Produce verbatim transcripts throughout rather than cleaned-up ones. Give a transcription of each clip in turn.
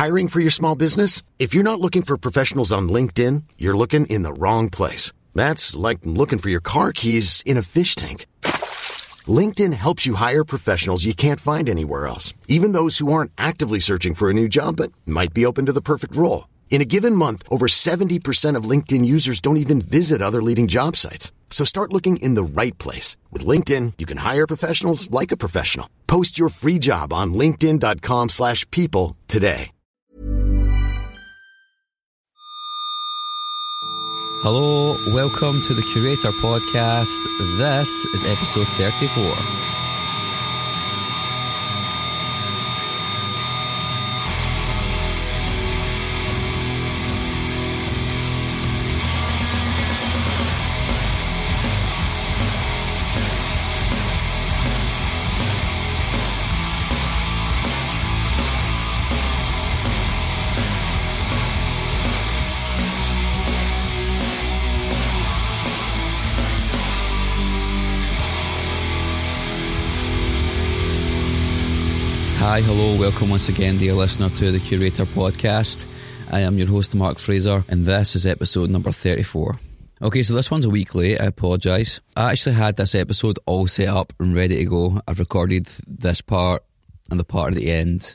Hiring for your small business? If you're not looking for professionals on LinkedIn, you're looking in the wrong place. That's like looking for your car keys in a fish tank. LinkedIn helps you hire professionals you can't find anywhere else, even those who aren't actively searching for a new job but might be open to the perfect role. In a given month, over seventy percent of LinkedIn users don't even visit other leading job sites. So start looking in the right place. With LinkedIn, you can hire professionals like a professional. Post your free job on linkedin.com slash people today. Hello, welcome to the Curator Podcast. This is episode thirty-four. Hi, hello, welcome once again, dear listener, to the Curator Podcast. I am your host, Mark Fraser, and this is episode number thirty-four. Okay, so this one's a week late, I apologise. I actually had this episode all set up and ready to go. I've recorded this part and the part at the end,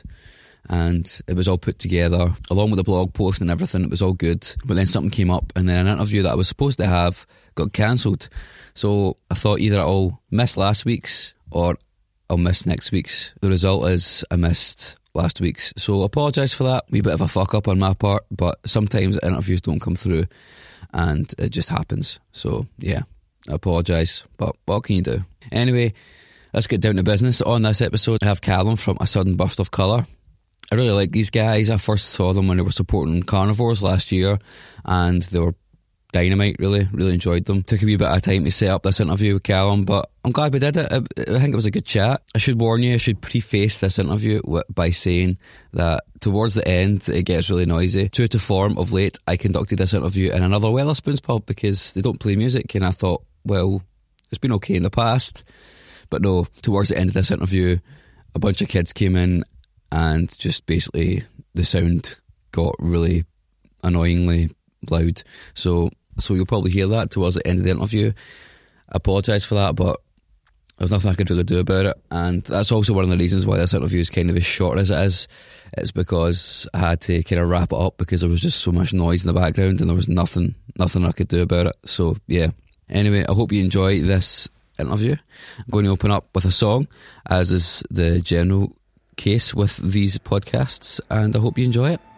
and it was all put together, along with the blog post and everything. It was all good, but then something came up, and then an interview that I was supposed to have got cancelled. So I thought either I'll miss last week's or I'll miss next week's. The result is I missed last week's, so I apologise for that. Wee bit of a fuck up on my part, but sometimes interviews don't come through and it just happens. So yeah, I apologise, but what can you do? Anyway, let's get down to business. On this episode I have Callum from A Sudden Burst of Colour. I really like these guys. I first saw them when they were supporting Carnivores last year, and they were dynamite, really, really enjoyed them. Took a wee bit of time to set up this interview with Callum, but I'm glad we did it. I, I think it was a good chat. I should warn you, I should preface this interview by saying that towards the end it gets really noisy. True to form, of late I conducted this interview in another Wetherspoons pub because they don't play music, and I thought, well, it's been okay in the past, but no, towards the end of this interview a bunch of kids came in and just basically the sound got really annoyingly loud, so so you'll probably hear that towards the end of the interview. I apologise for that, but there's nothing I could really do about it, and that's also one of the reasons why this interview is kind of as short as it is. It's because I had to kind of wrap it up because there was just so much noise in the background and there was nothing nothing I could do about it. So yeah, anyway, I hope you enjoy this interview. I'm going to open up with a song, as is the general case with these podcasts, and I hope you enjoy it.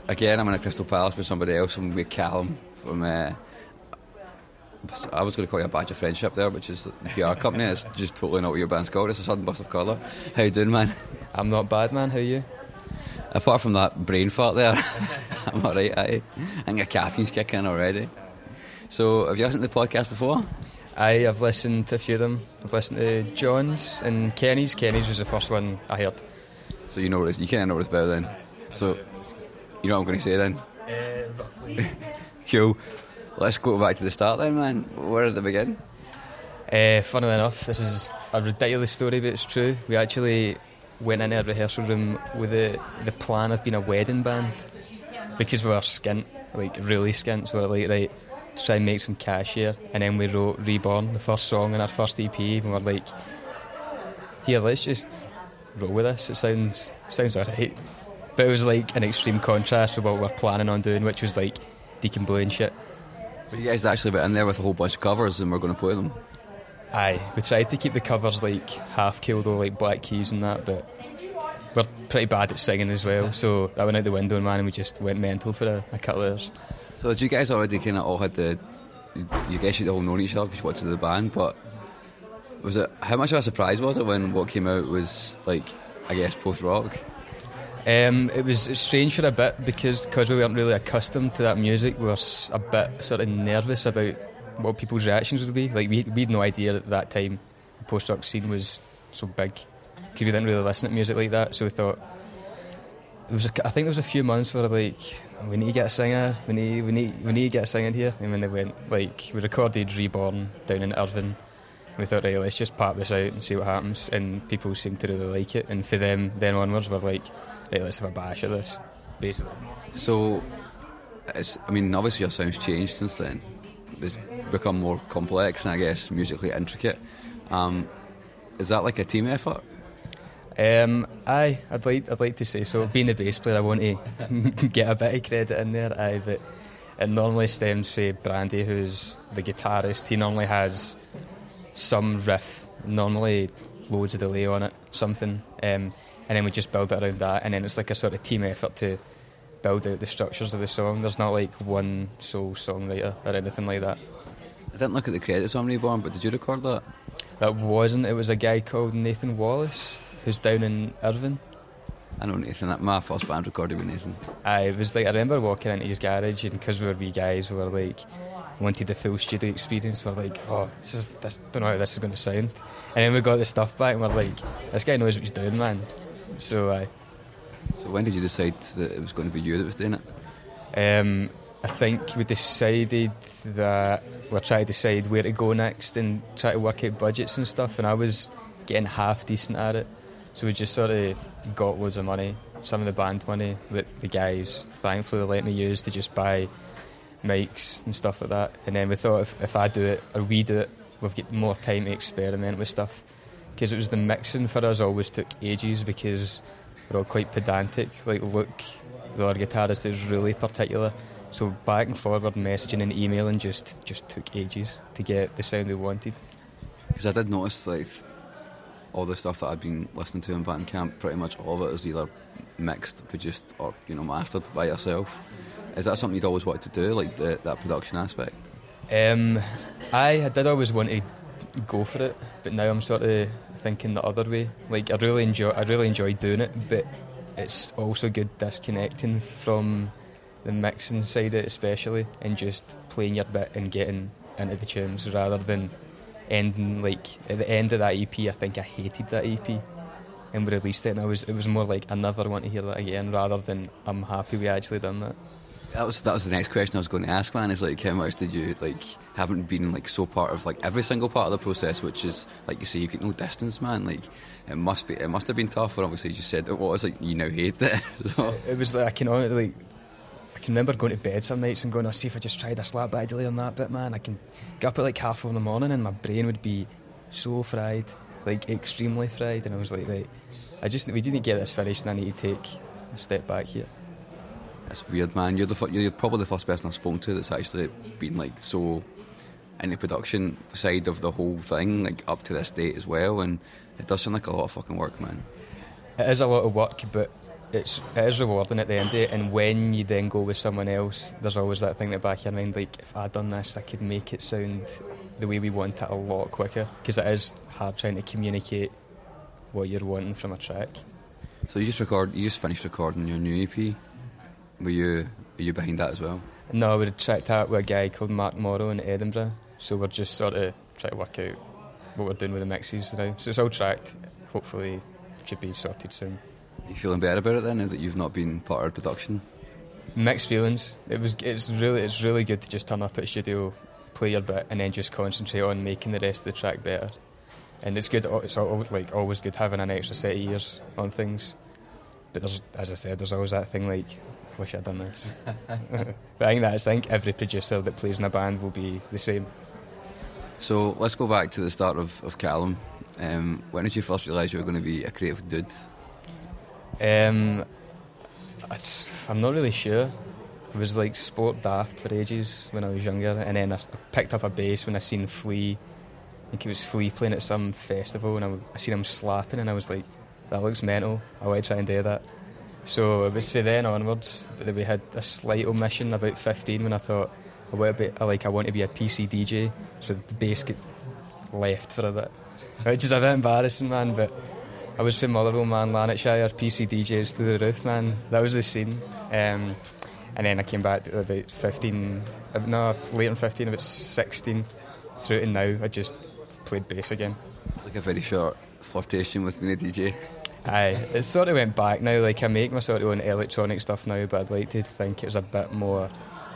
again, I'm in a Crystal Palace with somebody else. I'm with Callum from. Uh, I was going to call you a badge of friendship there, which is the P R company. It's just totally not what your band's called. It's a sudden burst of colour. How you doing, man? I'm not bad, man. How are you? Apart from that brain fart there, I'm alright. I think your caffeine's kicking in already. So, have you listened to the podcast before? Aye, I've listened to a few of them. I've listened to John's and Kenny's. Kenny's was the first one I heard. So you know what it's, you kind of know what it's about then. So, you know what I'm going to say then? Uh, roughly. Cool. Let's go back to the start then, man. Where did it begin? Uh, funnily enough, this is a ridiculous story, but it's true. We actually went into a rehearsal room with the, the plan of being a wedding band because we were skint, like really skint. So we were like, right, let's try and make some cash here. And then we wrote Reborn, the first song in our first E P, and we were like, here, let's just roll with this. It sounds sounds alright. But it was like an extreme contrast with what we were planning on doing, which was like Deacon Blue and shit. So you guys actually went in there with a whole bunch of covers and we're going to play them? Aye, we tried to keep the covers like half cool though, like Black Keys and that, but we're pretty bad at singing as well, so that went out the window, man, and we just went mental for a, a couple of hours. So did you guys already kind of all had the, you guys should all known each other because you watched the band, but was it, how much of a surprise was it when what came out was like, I guess, post-rock? Um, it was strange for a bit because cause we weren't really accustomed to that music. We were a bit sort of nervous about what people's reactions would be. Like we, we had no idea at that time the post-rock scene was so big because we didn't really listen to music like that. So we thought there was a, I think there was a few months where like we need to get a singer, we need we need we need to get a singer here. And when they went, like we recorded Reborn down in Irvine. We thought, right, let's just part this out and see what happens. And people seemed to really like it. And for them, then onwards, we're like, right, let's have a bash at this, basically. So, it's, I mean, obviously your sound's changed since then. It's become more complex and I guess musically intricate. Um, is that like a team effort? Um, aye, I'd like I'd like to say so. Being the bass player, I want to get a bit of credit in there. Aye, but it normally stems from Brandy, who's the guitarist. He normally has some riff, normally loads of delay on it, something, um, and then we just build it around that, and then it's like a sort of team effort to build out the structures of the song. There's not like one sole songwriter or anything like that. I didn't look at the credits on Reborn, but did you record that? That wasn't. It was a guy called Nathan Wallace, who's down in Irvine. I know Nathan. My first band recorded with Nathan. Aye, it was like I remember walking into his garage, and because we were wee guys, we were like wanted the full studio experience. We're like, oh, this is this, don't know how this is going to sound. And then we got the stuff back, and we're like, this guy knows what he's doing, man. So aye. So when did you decide that it was going to be you that was doing it? Um, I think we decided that we're trying to decide where to go next and try to work out budgets and stuff. And I was getting half decent at it. So we just sort of got loads of money, some of the band money that the guys thankfully let me use to just buy mics and stuff like that. And then we thought if, if I do it or we do it, we've got more time to experiment with stuff. Because it was the mixing for us always took ages because we're all quite pedantic. Like Luke, the other guitarist, is really particular. So back and forward messaging and emailing just, just took ages to get the sound we wanted. Because I did notice like all the stuff that I'd been listening to in Bandcamp, pretty much all of it is either mixed, produced or, you know, mastered by yourself. Is that something you'd always wanted to do, like the, that production aspect? Um, I, I did always want to go for it, but now I'm sort of thinking the other way. Like I really enjoy, I really enjoy doing it, but it's also good disconnecting from the mixing side of it, especially, and just playing your bit and getting into the tunes rather than ending like at the end of that E P. I think I hated that E P, and we released it, and I was it was more like I never want to hear that again, rather than I'm happy we actually done that. That was that was the next question I was going to ask, man. Is like how much did you like haven't been like so part of like every single part of the process, which is like you say you get no distance, man. Like it must be it must have been tough. And obviously you just said it was like you now hate it. So. It was like I can only like I can remember going to bed some nights and going, "I'll see if I just tried a slap back delay on that bit, man." I can get up at like half four in the morning and my brain would be so fried, like extremely fried, and I was like, right, I just we didn't get this finished, and I need to take a step back here. That's weird, man. You're the you're probably the first person I've spoken to that's actually been like so in the production side of the whole thing, like up to this date as well. And it does sound like a lot of fucking work, man. It is a lot of work, but it's it is rewarding at the end of it, and when you then go with someone else, there's always that thing in the back of your mind, like, if I'd done this, I could make it sound the way we want it a lot quicker, because it is hard trying to communicate what you're wanting from a track. So you just record, you just finished recording your new E P. Were you were you behind that as well? No, we tracked out with a guy called Mark Morrow in Edinburgh, so we're just sort of trying to work out what we're doing with the mixes now. So it's all tracked, hopefully it should be sorted soon. Are you feeling better about it then, now that you've not been part of the production? Mixed feelings. It was it's really it's really good to just turn up at a studio, play your bit, and then just concentrate on making the rest of the track better. And it's good. It's always, like always good having an extra set of ears on things. But there's, as I said, there's always that thing like, I wish I'd done this. But I think that I think every producer that plays in a band will be the same. So let's go back to the start of, of Callum. Um, when did you first realise you were going to be a creative dude? Um, it's, I'm not really sure. I was like sport daft for ages when I was younger, and then I, I picked up a bass when I seen Flea. I think it was Flea playing at some festival, and I, I seen him slapping, and I was like, that looks mental, I want to try and do that. So it was from then onwards, but then we had a slight omission about fifteen when I thought, I want to be, I, like, I want to be a P C D J, so the bass get left for a bit, which is a bit embarrassing, man, but I was from Motherwell, man, Lanarkshire, P C D Js through the roof, man, that was the scene. Um, and then I came back to about fifteen, no, later than fifteen, about sixteen, through to now, I just played bass again. It's like a very short flirtation with being a D J. Aye, it sort of went back now, like I make my sort of own electronic stuff now, but I'd like to think it was a bit more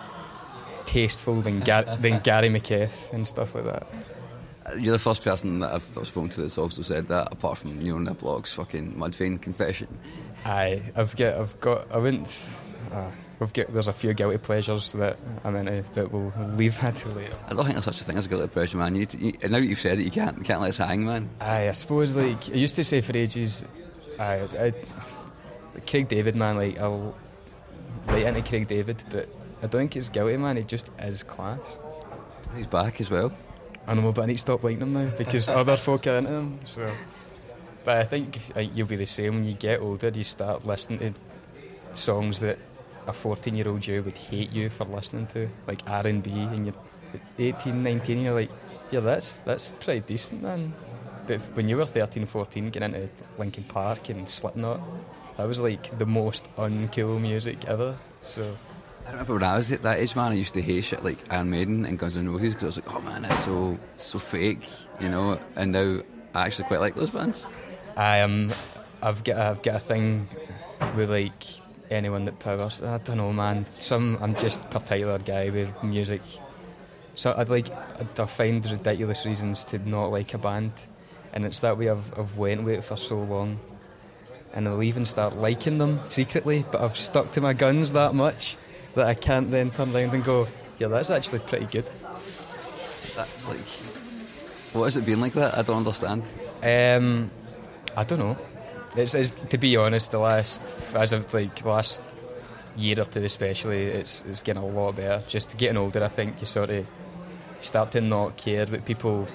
tasteful than, Gar- than Gary McKeith and stuff like that. You're the first person that I've, I've spoken to that's also said that, apart from, you know, in their blogs, fucking Mudvayne Confession. Aye, I've got, I've got, I wouldn't, uh, we've got, there's a few guilty pleasures that I'm into, but we'll leave that till later. I don't think there's such a thing as a guilty pleasure, man. You need to, you, now that you've said it, you can't, you can't let us hang, man. Aye, I suppose, like, I used to say for ages, aye, I, I, Craig David, man, like, I'll write into Craig David, but I don't think it's guilty, man, he just is class. He's back as well. I know, but I need to stop liking him now because other folk are into him. So, but I think like, you'll be the same when you get older. You start listening to songs that a fourteen-year-old you would hate you for listening to, like R and B, and you're eighteen, nineteen, and you're like, yeah, that's that's pretty decent, man. But when you were thirteen, fourteen, getting into Linkin Park and Slipknot, that was like the most uncool music ever. So. I remember when I was at that age, man, I used to hate shit like Iron Maiden and Guns N' Roses because I was like, oh man, that's so so fake, you know. And now I actually quite like those bands. I am. Um, I've got I've got a thing with like anyone that powers. I don't know, man. Some I'm just a particular guy with music. So I'd like I find ridiculous reasons to not like a band, and it's that way I've I've went with it for so long, and I'll even start liking them secretly. But I've stuck to my guns that much that I can't then turn around and go, yeah, that's actually pretty good. That, like, what has it been like that? I don't understand. Um, I don't know. It's, it's to be honest, the last as of like last year or two especially, it's it's getting a lot better. Just getting older, I think you sort of start to not care what people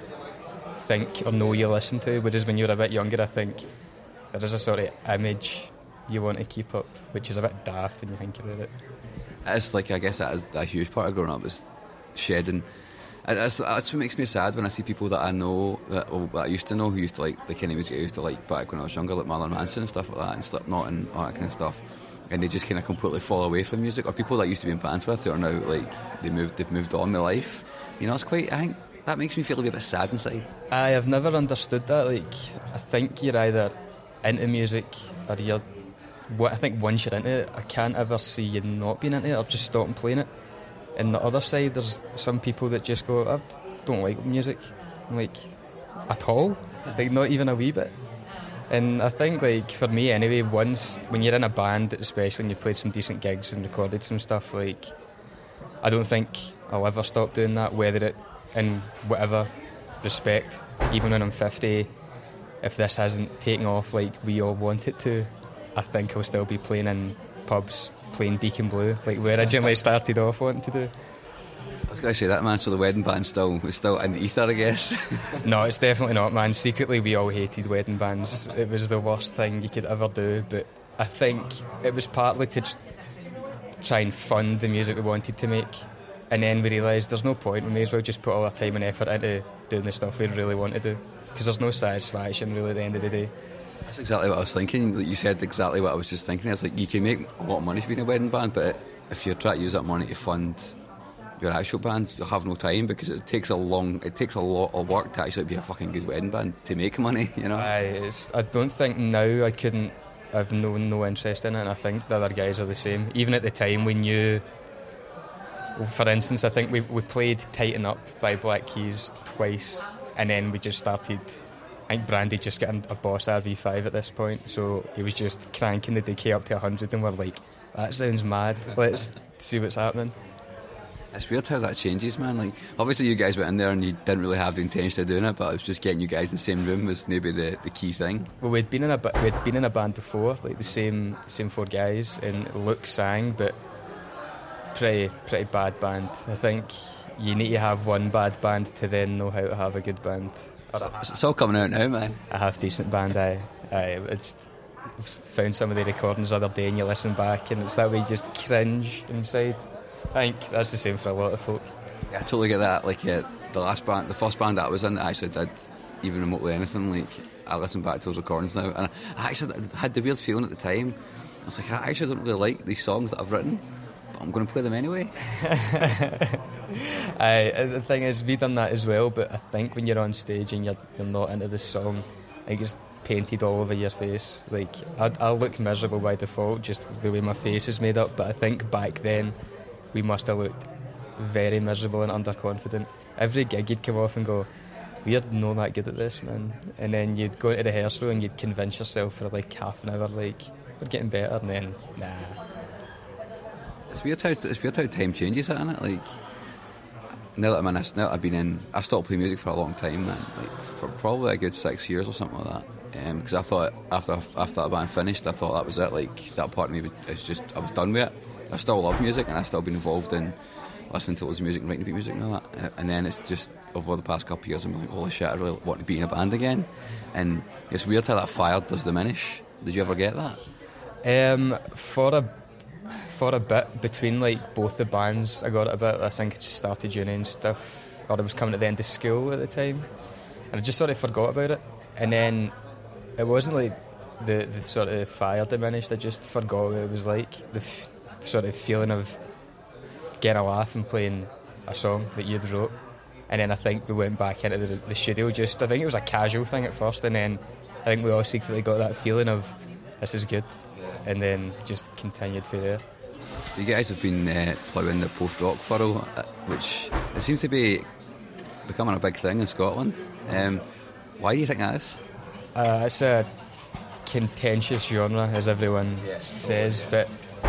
think or know you listen to. Whereas when you're a bit younger, I think there is a sort of image you want to keep up, which is a bit daft when you think about it. It's like, I guess that is a huge part of growing up, is shedding. That's, that's what makes me sad when I see people that I know, that, well, that I used to know, who used to like the kind of music I used to like back when I was younger, like Marilyn Manson and stuff like that, and Slipknot and all that kind of stuff, and they just kind of completely fall away from music. Or people that I used to be in bands with who are now like, they moved, they've moved on with life. You know, it's quite, I think that makes me feel a bit sad inside. I have never understood that. Like, I think you're either into music or you're, what I think once you're into it, I can't ever see you not being into it or just stopping playing it. And the other side, there's some people that just go, I don't like music, like, at all, like not even a wee bit. And I think, like, for me anyway, once, when you're in a band, especially, and you've played some decent gigs and recorded some stuff, like, I don't think I'll ever stop doing that, whether it, in whatever respect, even when I'm fifty, if this hasn't taken off like we all want it to, I think I'll still be playing in pubs, playing Deacon Blue, like we originally started off wanting to do. I was going to say that, man, so the wedding band's still, it's still in the ether, I guess. No, it's definitely not, man. Secretly, we all hated wedding bands. It was the worst thing you could ever do, but I think it was partly to tr- try and fund the music we wanted to make, and then we realised there's no point, we may as well just put all our time and effort into doing the stuff we really want to do, because there's no satisfaction really at the end of the day. That's exactly what I was thinking. Like you said exactly what I was just thinking. It's like you can make a lot of money for being a wedding band, but if you're trying to use that money to fund your actual band, you'll have no time, because it takes a long, it takes a lot of work to actually be a fucking good wedding band to make money, you know? I, it's, I don't think now I couldn't, I've no, no interest in it, and I think the other guys are the same. Even at the time we knew, for instance, I think we, we played Tighten Up by Black Keys twice, and then we just started, I think Brandy just got a Boss R V five at this point, so he was just cranking the decay up to one hundred, and we're like, that sounds mad, let's see what's happening. It's weird how that changes, man. Like, obviously you guys went in there and you didn't really have the intention of doing it, but it was just getting you guys in the same room was maybe the, the key thing. Well, we'd been in a we'd been in a band before, like the same same four guys, and Luke sang, but pretty pretty bad band. I think you need to have one bad band to then know how to have a good band. It's all coming out now, man. A half decent band. I, I it's found some of the recordings the other day, and you listen back, and it's that way you just cringe inside. I think that's the same for a lot of folk. Yeah, I totally get that. Like uh, the last band, the first band that I was in that actually did even remotely anything. Like I listen back to those recordings now, and I actually had the weird feeling at the time. I was like, I actually don't really like these songs that I've written, but I'm going to play them anyway. I, the thing is, we done that as well, but I think when you're on stage and you're, you're not into the song, I think it's painted all over your face. Like I, I look miserable by default, just the way my face is made up. But I think back then, we must have looked very miserable and underconfident. Every gig you'd come off and go, we're not that good at this, man. And then you'd go into the rehearsal and you'd convince yourself for like half an hour, like, we're getting better, and then, nah. It's weird how, it's weird how time changes, isn't it? Like, now that I'm in this, now that I've been in, I stopped playing music for a long time, man. Like, for probably a good six years or something like that. Because um, I thought, after after that band finished, I thought that was it. Like, that part of me, was just, I was done with it. I still love music, and I've still been involved in listening to loads of music and writing beat music and all that. And then it's just over the past couple of years, I'm like, holy shit, I really want to be in a band again. And it's weird how that fire does diminish. Did you ever get that? Um, for a for a bit between like both the bands, I got it a bit. I think I just started uni and stuff, or I was coming at the end of school at the time, and I just sort of forgot about it. And then it wasn't like the the sort of fire diminished. I just forgot what it was like. The f- sort of feeling of getting a laugh and playing a song that you'd wrote. And then I think we went back into the, the studio, just I think it was a casual thing at first, and then I think we all secretly got that feeling of this is good, and then just continued from there. So you guys have been uh, ploughing the post-rock furrow, which it seems to be becoming a big thing in Scotland. Um, why do you think that is? Uh, it's a contentious genre, as everyone yeah. says, but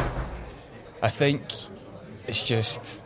I think it's just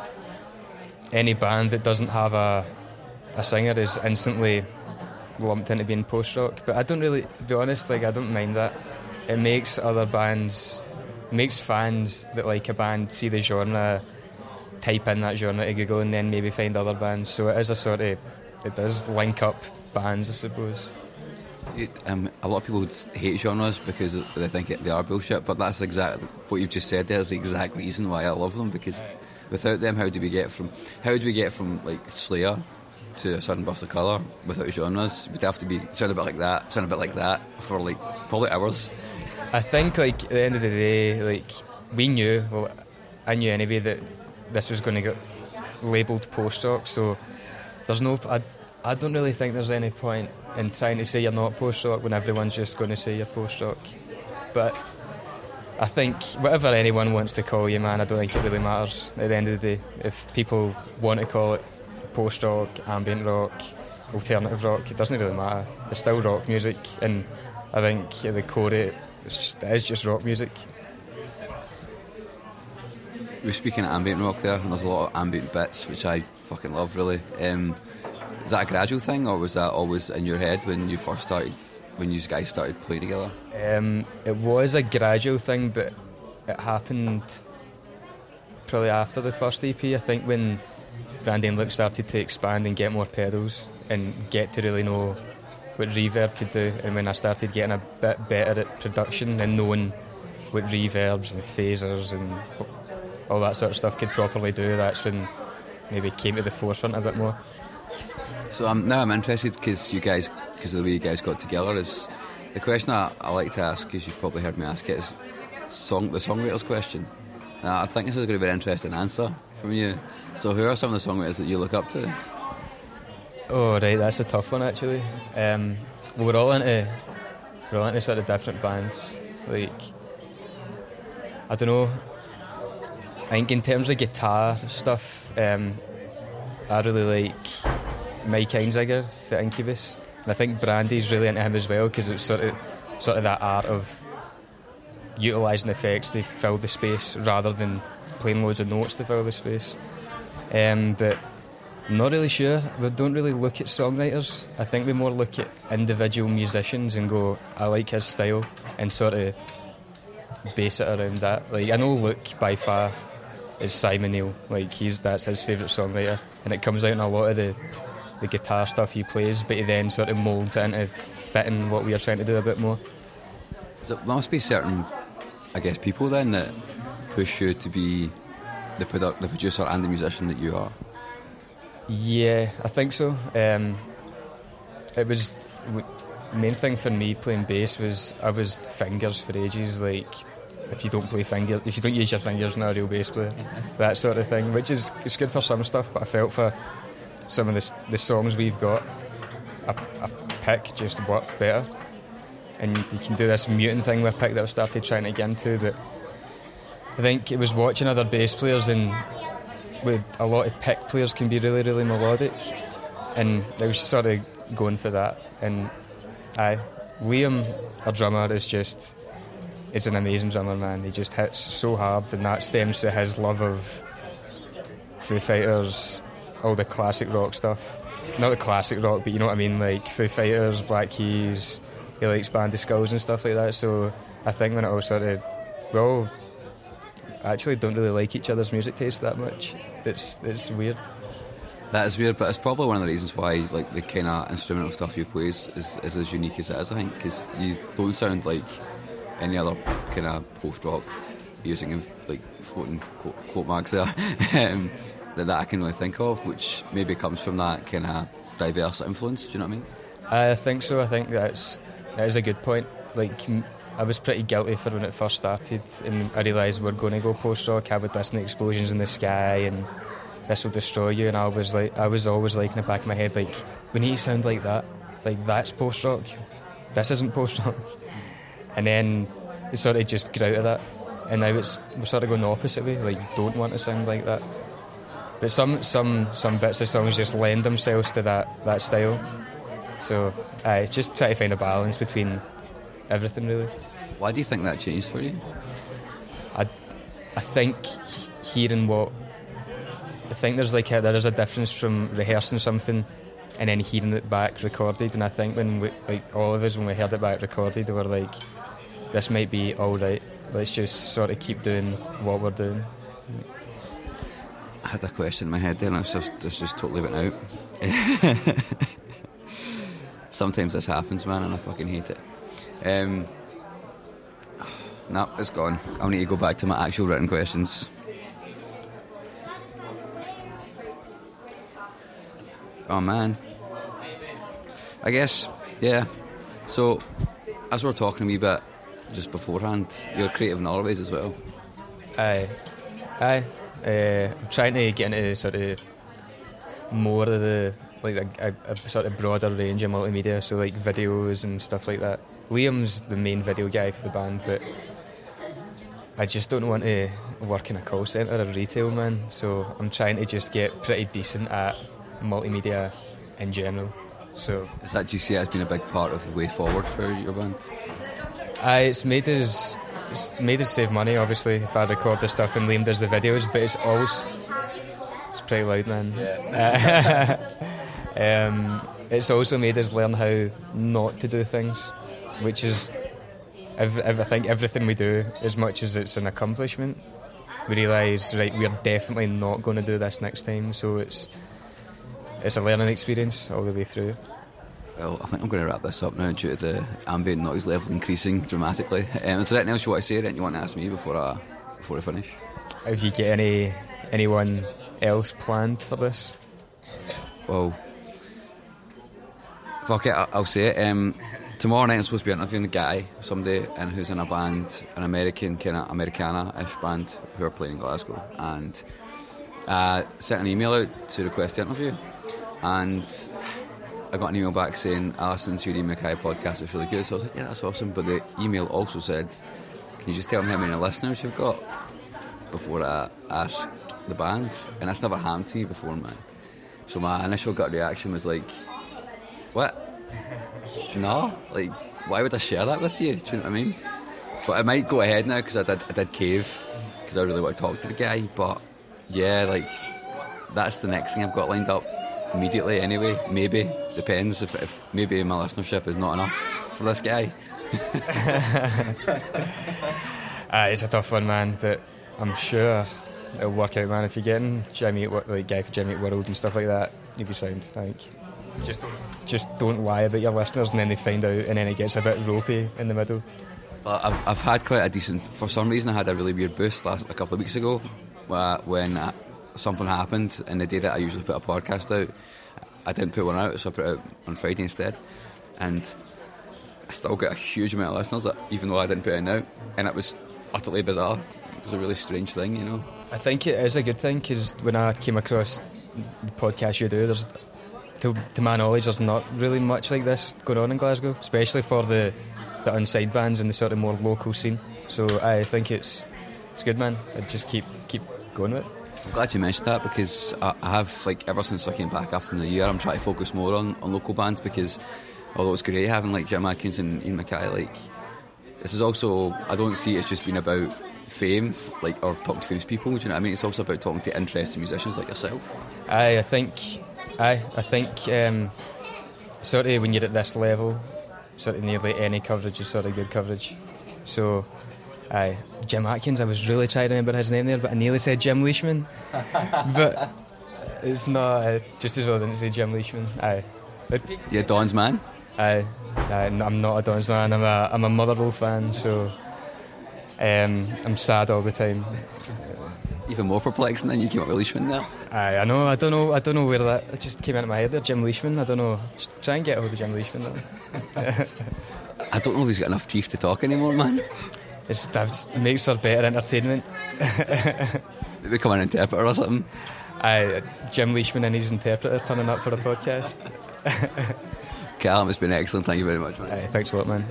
any band that doesn't have a a singer is instantly lumped into being post-rock. But I don't really, to be honest, like I don't mind that. It makes other bands, it makes fans that like a band see the genre, type in that genre to Google, and then maybe find other bands. So it is a sort of, it does link up bands, I suppose. It, um, a lot of people would hate genres because they think it, they are bullshit, but that's exactly what you've just said there is the exact reason why I love them, because without them, how do we get from how do we get from like Slayer to a Sudden Burst of Colour without genres? We'd have to be sound a bit like that, sound a bit like that for like probably hours. I think like at the end of the day, like we knew, well, I knew anyway that this was going to get labelled post-rock, so there's no, I, I don't really think there's any point in trying to say you're not post-rock when everyone's just going to say you're post-rock. But I think whatever anyone wants to call you, man, I don't think it really matters at the end of the day. If people want to call it post-rock, ambient rock, alternative rock, it doesn't really matter. It's still rock music, and I think at the core of it, it's just, it is just rock music. We were speaking of ambient rock there, and there's a lot of ambient bits, which I fucking love, really. Um, is that a gradual thing, or was that always in your head when you first started, when you guys started playing together? Um, it was a gradual thing, but it happened probably after the first E P. I think when Brandy and Luke started to expand and get more pedals and get to really know what reverb could do, and when I started getting a bit better at production and knowing what reverbs and phasers and all that sort of stuff could properly do, that's when maybe came to the forefront a bit more. So um, now I'm interested because you guys, because of the way you guys got together, is the question I, I like to ask, because you've probably heard me ask it, is song, the songwriters question. Uh, I think this is going to be an interesting answer from you. So who are some of the songwriters that you look up to? Oh right, that's a tough one actually. Um, well, we're all into we're all into sort of different bands. Like, I don't know. I think in terms of guitar stuff, um, I really like Mike Einziger for Incubus. And I think Brandy's really into him as well, because it's sort of sort of that art of utilising effects to fill the space rather than playing loads of notes to fill the space. Um, but I'm not really sure. We don't really look at songwriters. I think we more look at individual musicians and go, I like his style, and sort of base it around that. Like, I know Luke by far is Simon Neil. Like, he's that's his favourite songwriter, and it comes out in a lot of the the guitar stuff he plays, but he then sort of moulds it into fitting what we are trying to do a bit more. So there must be certain, I guess, people then that push you to be the produ- the producer and the musician that you are. Yeah, I think so. Um, it was w- main thing for me playing bass was I was fingers for ages. Like, if you don't play fingers, if you don't use your fingers, not a real bass player. That sort of thing, which is it's good for some stuff, but I felt for some of the the songs we've got, a, a pick just worked better. And you can do this muting thing with a pick that I've started trying to get into, but I think it was watching other bass players, and with a lot of pick players can be really, really melodic, and I was sort of going for that. And aye, Liam, our drummer, is just is an amazing drummer, man. He just hits so hard, and that stems to his love of Foo Fighters, all the classic rock stuff. Not the classic rock, but you know what I mean, like Foo Fighters, Black Keys. He likes Band of Skulls and stuff like that. So I think when it all sort of, well, actually don't really like each other's music taste that much. It's it's weird. That is weird, but it's probably one of the reasons why, like, the kind of instrumental stuff you play is, is, is as unique as it is, I think, because you don't sound like any other kind of post-rock, using like floating quote, quote marks there, um, that, that I can really think of, which maybe comes from that kind of diverse influence. Do you know what I mean? I think so. I think that's that is a good point. Like, I was pretty guilty for when it first started, and I realised we're going to go post-rock. I would listen to Explosions in the Sky and This Will Destroy You, and I was like, I was always like in the back of my head, like, we need to sound like that. Like, that's post-rock. This isn't post-rock. And then it sort of just grew out of that, and now it's we're sort of going the opposite way. Like, you don't want to sound like that. But some some some bits of songs just lend themselves to that that style. So I uh, just try to find a balance between everything, really. Why do you think that changed for you? I, I think hearing what I think there's like a, there is a difference from rehearsing something and then hearing it back recorded. And I think when we, like all of us, when we heard it back recorded, we were like, this might be all right. Let's just sort of keep doing what we're doing. I had a question in my head there, and it's just it's just totally went out. Sometimes this happens, man, and I fucking hate it. Um, no, it's gone. I'll need to go back to my actual written questions. Oh, man. I guess, yeah. So, as we're talking a wee bit just beforehand, you're creative in other ways as well. Aye. Aye. Uh, I'm trying to get into sort of more of the like a, a, a sort of broader range of multimedia, so like videos and stuff like that. Liam's the main video guy for the band, but I just don't want to work in a call centre or retail, man. So I'm trying to just get pretty decent at multimedia in general. So is that, do you see it as being a big part of the way forward for your band? Aye, it's made us it's made us save money, obviously, if I record the stuff and Liam does the videos, but it's also it's pretty loud, man. Yeah. um, it's also made us learn how not to do things, which is every, every, I think everything we do, as much as it's an accomplishment, we realise, right, we're definitely not going to do this next time. So it's it's a learning experience all the way through. Well, I think I'm going to wrap this up now due to the ambient noise level increasing dramatically. Um, is there anything else you want to say, anything you want to ask me before I, before I finish? Have you get any anyone else planned for this? Well, fuck it, I'll say it. Um, tomorrow night I'm supposed to be interviewing a guy, somebody and who's in a band, an American kind of Americana-ish band who are playing in Glasgow, and uh, sent an email out to request the interview, and I got an email back saying, Alison, to your Ian Mackay podcast, it's really good. So I was like, yeah, that's awesome. But the email also said, can you just tell me how many listeners you've got before I ask the band? And that's never happened to me before, man. So my initial gut reaction was like, what? No? Like, why would I share that with you? Do you know what I mean? But I might go ahead now because I did, I did cave because I really want to talk to the guy. But yeah, like, that's the next thing I've got lined up immediately anyway. Maybe. Depends if, if maybe my listenership is not enough for this guy. uh, it's a tough one, man, but I'm sure it'll work out, man. If you're getting Jimmy, like guy for Jimmy World and stuff like that, you'll be sound. Like, just don't, just don't lie about your listeners, and then they find out, and then it gets a bit ropey in the middle. Well, I've I've had quite a decent. For some reason, I had a really weird boost last a couple of weeks ago uh, when uh, something happened, and the day that I usually put a podcast out, I didn't put one out, so I put it out on Friday instead, and I still get a huge amount of listeners, that, even though I didn't put it out, and it was utterly bizarre. It was a really strange thing, you know. I think it is a good thing, because when I came across the podcast you do, there's, to, to my knowledge, there's not really much like this going on in Glasgow, especially for the, the unsigned bands and the sort of more local scene. So I think it's it's good, man. I'd just keep keep going with it. I'm glad you mentioned that, because I, I have, like, ever since I came back after the year, I'm trying to focus more on, on local bands, because although it's great having like Jim Adkins and Ian Mackay, like, this is also, I don't see it's just been about fame, like, or talking to famous people, do you know what I mean? It's also about talking to interesting musicians like yourself. Aye, I think, aye, I think um, sort of when you're at this level, sort of nearly any coverage is sort of good coverage. So, aye, Jim Atkins, I was really trying to remember his name there, but I nearly said Jim Leishman. But it's not, uh, just as well I didn't say Jim Leishman. Aye. But, yeah, Don's man. Aye, aye, I'm not a Don's man. I'm a I'm a Motherwell fan, so um, I'm sad all the time. Even more perplexing than you came up with Leishman there. Aye, I know. I don't know. I don't know where that it just came into my head there. Jim Leishman. I don't know. Just try and get hold of Jim Leishman there. I don't know if he's got enough teeth to talk anymore, man. It's, it makes for better entertainment. Become an interpreter or something. Aye, Jim Leishman and his interpreter turning up for a podcast. Callum, it's been excellent. Thank you very much, man. Aye, thanks a lot, man.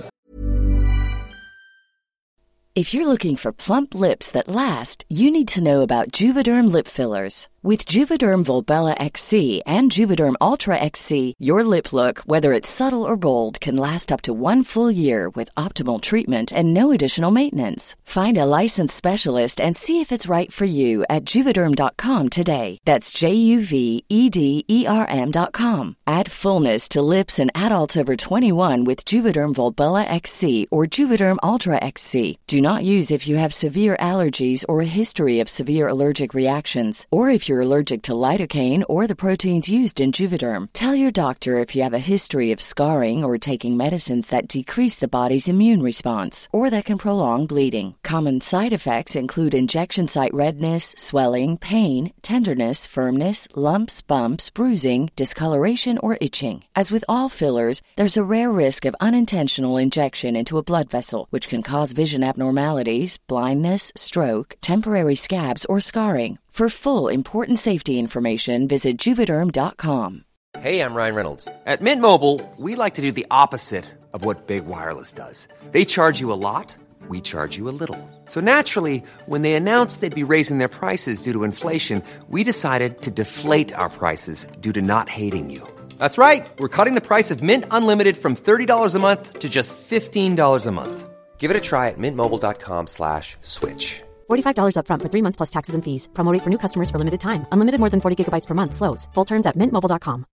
If you're looking for plump lips that last, you need to know about Juvederm lip fillers. With Juvederm Volbella X C and Juvederm Ultra X C, your lip look, whether it's subtle or bold, can last up to one full year with optimal treatment and no additional maintenance. Find a licensed specialist and see if it's right for you at Juvederm dot com today. That's J U V E D E R M dot com. Add fullness to lips in adults over twenty-one with Juvederm Volbella X C or Juvederm Ultra X C. Do not use if you have severe allergies or a history of severe allergic reactions, or if you're allergic to lidocaine or the proteins used in Juvederm. Tell your doctor if you have a history of scarring or taking medicines that decrease the body's immune response or that can prolong bleeding. Common side effects include injection site redness, swelling, pain, tenderness, firmness, lumps, bumps, bruising, discoloration, or itching. As with all fillers, there's a rare risk of unintentional injection into a blood vessel, which can cause vision abnormalities, blindness, stroke, temporary scabs, or scarring. For full, important safety information, visit Juvederm dot com. Hey, I'm Ryan Reynolds. At Mint Mobile, we like to do the opposite of what Big Wireless does. They charge you a lot, we charge you a little. So naturally, when they announced they'd be raising their prices due to inflation, we decided to deflate our prices due to not hating you. That's right. We're cutting the price of Mint Unlimited from thirty dollars a month to just fifteen dollars a month. Give it a try at mintmobile.com slash switch. forty-five dollars up front for three months plus taxes and fees. Promo rate for new customers for limited time. Unlimited more than forty gigabytes per month slows. Full terms at mint mobile dot com.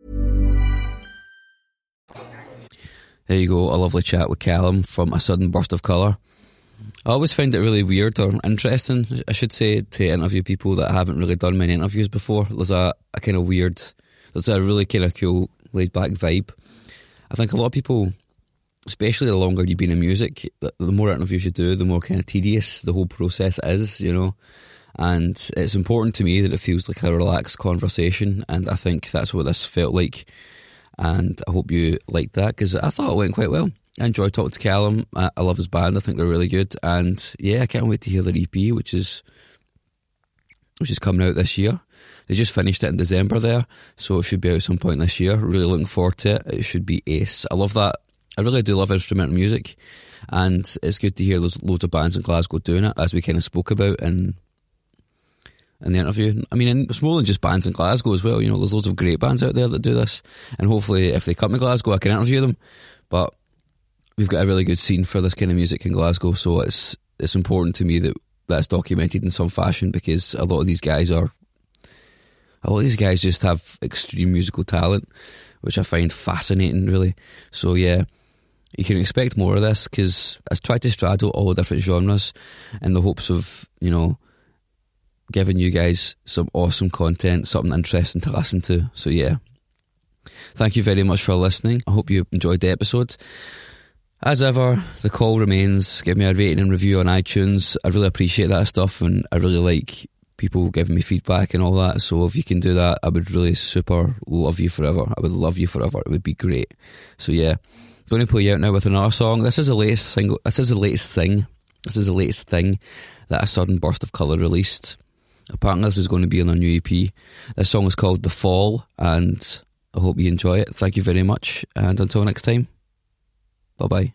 There you go, a lovely chat with Callum from A Sudden Burst of Colour. I always find it really weird or interesting, I should say, to interview people that haven't really done many interviews before. There's a, a kind of weird, there's a really kind of cool laid back vibe. I think a lot of people, especially the longer you've been in music, the, the more interviews you do, the more kind of tedious the whole process is, you know. And it's important to me that it feels like a relaxed conversation, and I think that's what this felt like. And I hope you liked that, because I thought it went quite well. I enjoyed talking to Callum. I, I love his band. I think they're really good. And yeah, I can't wait to hear their E P, which is which is coming out this year. They just finished it in December there, so it should be out some point this year. Really looking forward to it. It should be ace. I love that. I really do love instrumental music, and it's good to hear there's loads of bands in Glasgow doing it, as we kind of spoke about in in the interview. I mean, it's more than just bands in Glasgow as well. You know, there's loads of great bands out there that do this, and hopefully if they come to Glasgow I can interview them. But we've got a really good scene for this kind of music in Glasgow, so it's it's important to me that that's documented in some fashion, because a lot of these guys are a lot of these guys just have extreme musical talent, which I find fascinating, really. So yeah, you can expect more of this, because I tried to straddle all the different genres in the hopes of, you know, giving you guys some awesome content, something interesting to listen to. So yeah, thank you very much for listening. I hope you enjoyed the episode. As ever, the call remains. Give me a rating and review on iTunes. I really appreciate that stuff, and I really like people giving me feedback and all that. So if you can do that, I would really super love you forever. I would love you forever. It would be great. So yeah, going to play you out now with another song. This is the latest single. This is the latest thing. This is the latest thing that A Sudden Burst of Colour released. Apparently this is going to be on their new E P. This song is called The Fall, and I hope you enjoy it. Thank you very much, and until next time, bye bye.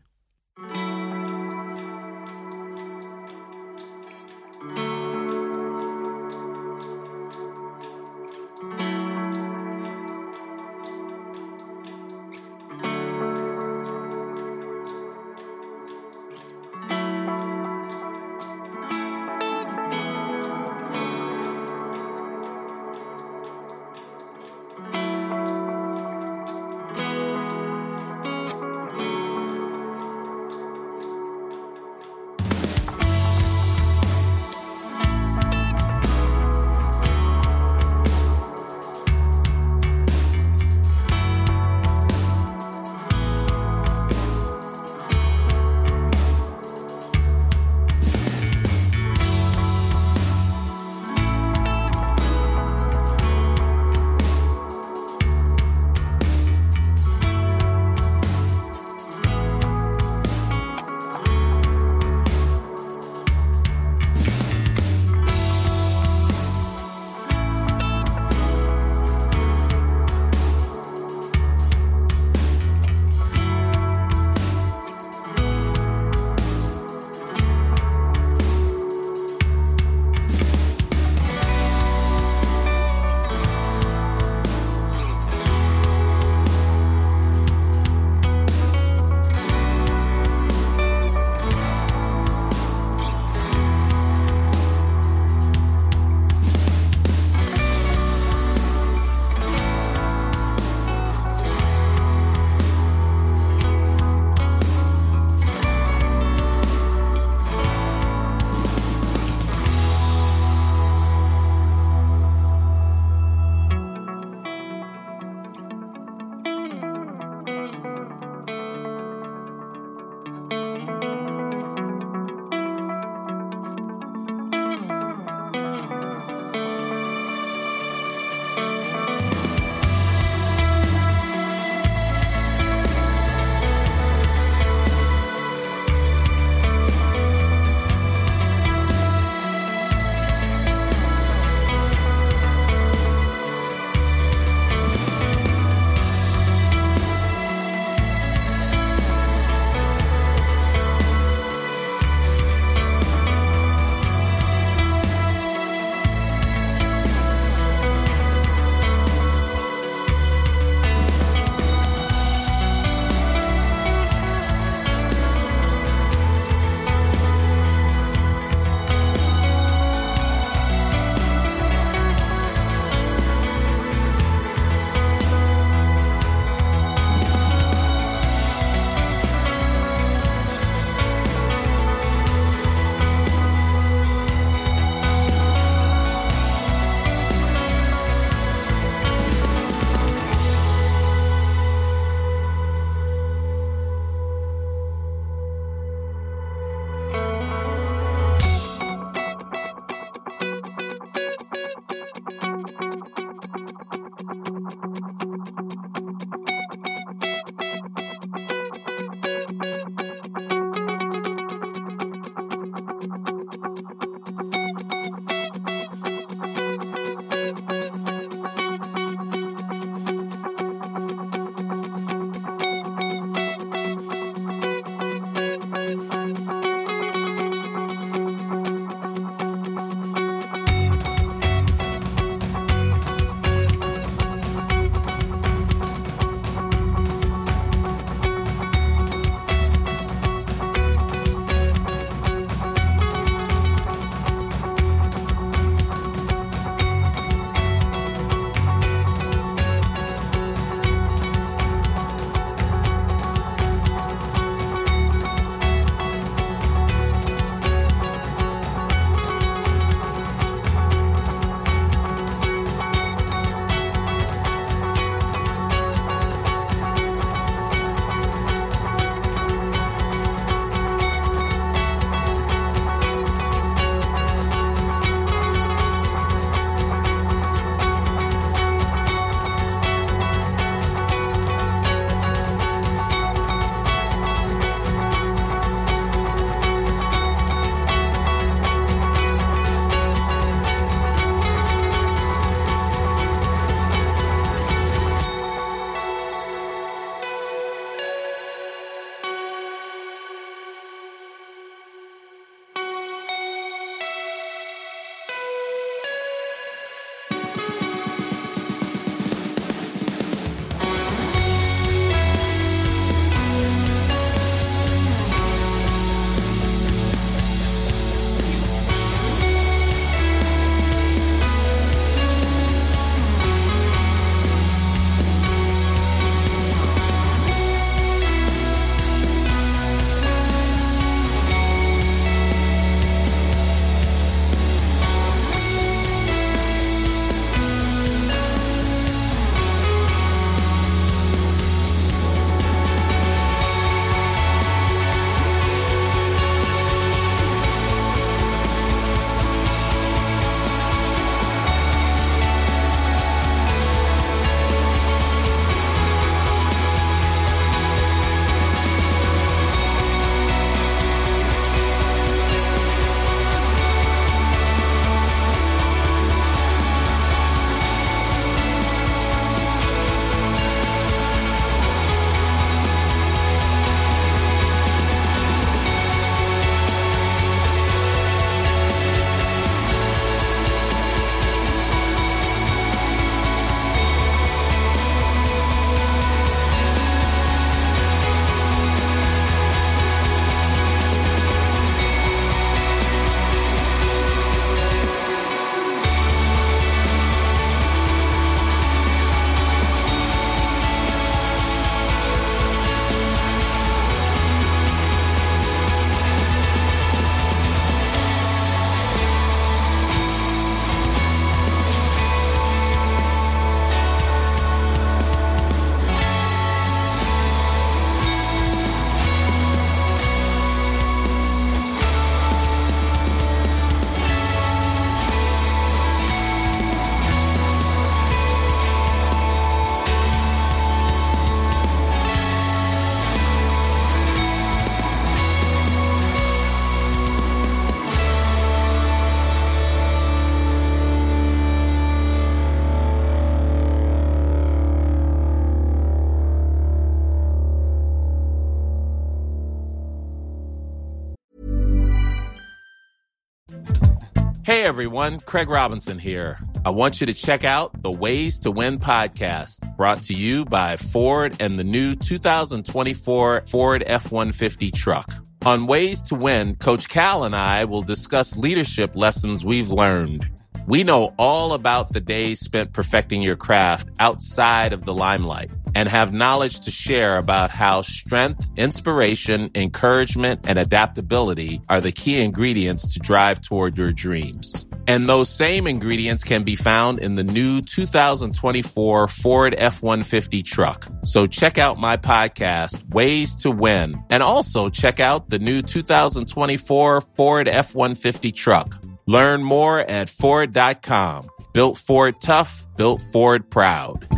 Hey everyone, Craig Robinson here. I want you to check out the Ways to Win podcast, brought to you by Ford and the new two thousand twenty-four Ford F one fifty truck. On Ways to Win, Coach Cal and I will discuss leadership lessons we've learned. We know all about the days spent perfecting your craft outside of the limelight and have knowledge to share about how strength, inspiration, encouragement, and adaptability are the key ingredients to drive toward your dreams. And those same ingredients can be found in the new two thousand twenty-four Ford F one fifty truck. So check out my podcast, Ways to Win, and also check out the new two thousand twenty-four Ford F one fifty truck. Learn more at Ford dot com. Built Ford tough, built Ford proud.